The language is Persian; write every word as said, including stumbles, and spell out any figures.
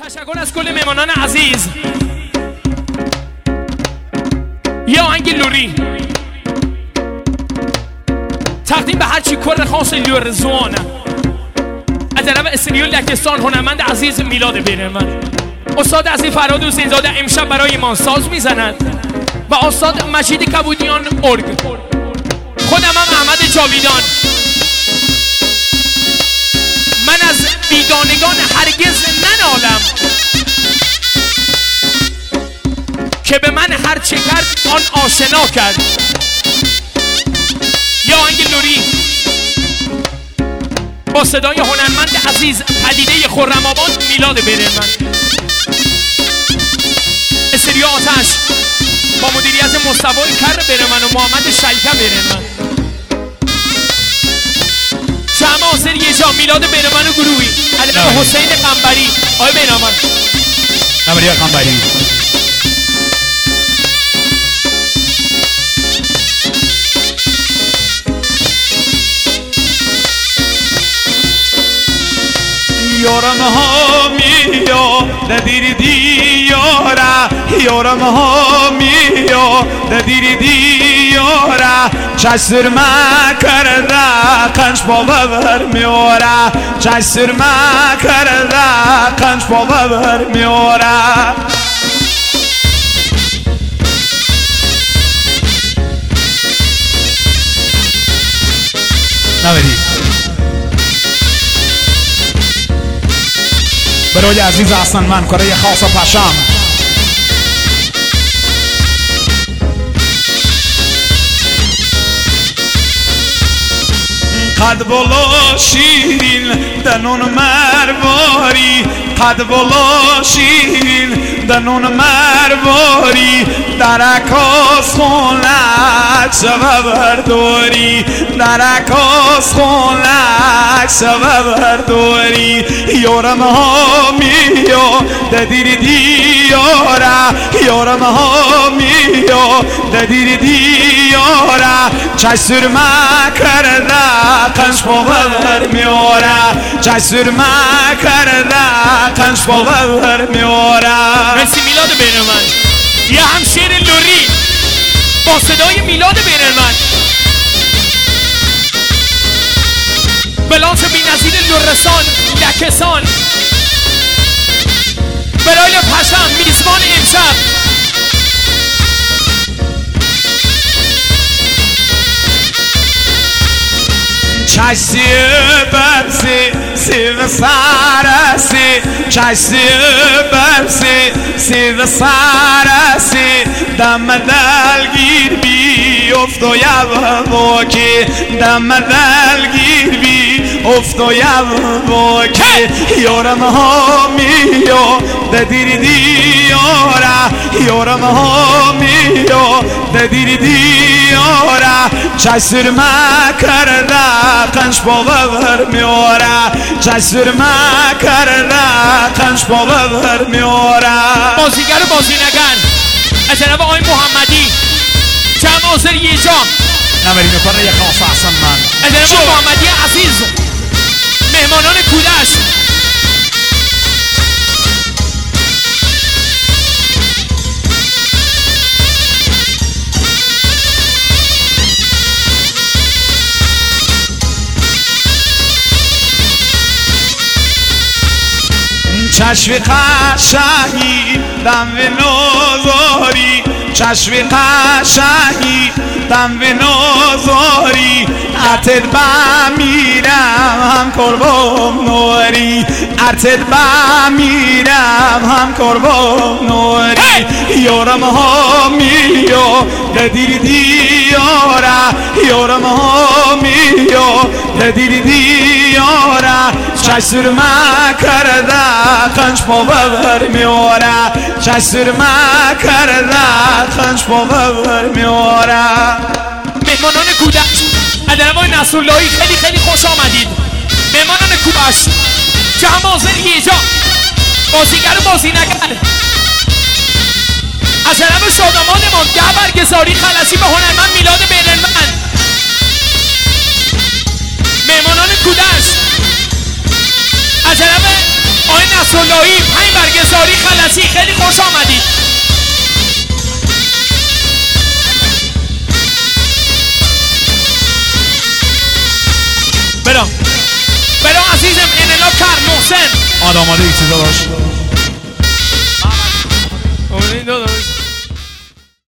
تشکر از کل مهمانان عزیز. یه آهنگ لوری تقدیم به هرچی کر خاص لورزوانه از طرف استریو لکستان هنرمند عزیز میلاد بیرمن. استاد عزیز فرهاد حسین‌زاده امشب برای ما ساز میزند و استاد مجید کبودیان ارگ. خودم هم احمد جاویدان. من از بیگانگان هرگز ننالم که به من هر چه کرد آن آشنا کرد. یا آهنگ لوری با صدای هنرمند عزیز پدیده خرم آباد میلاد بیرمن. استریو آتش با مدیریت مصطفی کر بیرمن و محمد شیکه بیرمن. شمع آسر یه جا میلاد بیرمن و گروهی علیه حسین قنبری. آقای بیرمن قنبری قنبری یارم ها میا ددیر دیاره یارم ها میا ددیر دیاره چشر ما کرده قنش باور میاره چشر ما کرده قنش باور میاره نبری برای عزیز اصلا من کره خاص پشم قد بالا شیرین دنون مرباری قد بالا شیرین دنون مرباری درکاس خونک سبب داری درکاس خونک سبب داری یارم ها میا ددیر دیاره یارم ها میا ددیر دیاره چشر ما کرده قنش باور میاره چشر ما کرده قنش باور میاره. مرسی میلاد بیرمن. یه همشیر لوری با صدای میلاد بیرمن. بلانس بی نظیر لورسان لکسان برای پشم میزبان امشب. چشی برسی سیو سرسی چشی برسی سیو سرسی دم دلگیر بی افتو یواکی دم دلگیر بی افتو یواکی یارم ها میا ددیر دیاره یارم ها میا ددیر دیاره چشر ما کرده قنش باور میاره چشر ما کرده قنش باور میاره. بازیگر و بازینگر از طرف آقای محمدی جمع آذر یه جا نبری میکنه یه خاص اصلا من از طرف محمدی عزیز مهمانان کودش چشم قشنگی دم و نازاری چشم قشنگی دم و نازاری ارتد بمیرم هم قربان نوری ارتد بمیرم هم قربان نوری یارم ها میا ددیر دیاره یارم ها میا ددیر دیاره چشر ما کرده قنش باور میاره چشر ما کرده قنش باور میاره. مهمانان کودش از طرف آقای نصراللهی خیلی خیلی خوش آمدید. مهمانان کودش جمع آذر یه جا بازیگر و بازینگر از طرف شادمانمان ده برگزاری خلصی به هنرمند میلاد بیرمن. مهمانان کودش از طرف آقای نصراللهی پنج برگزاری برو برو عزیزم اینلا کار محسن آد آماده ایتی داداش آماده داداش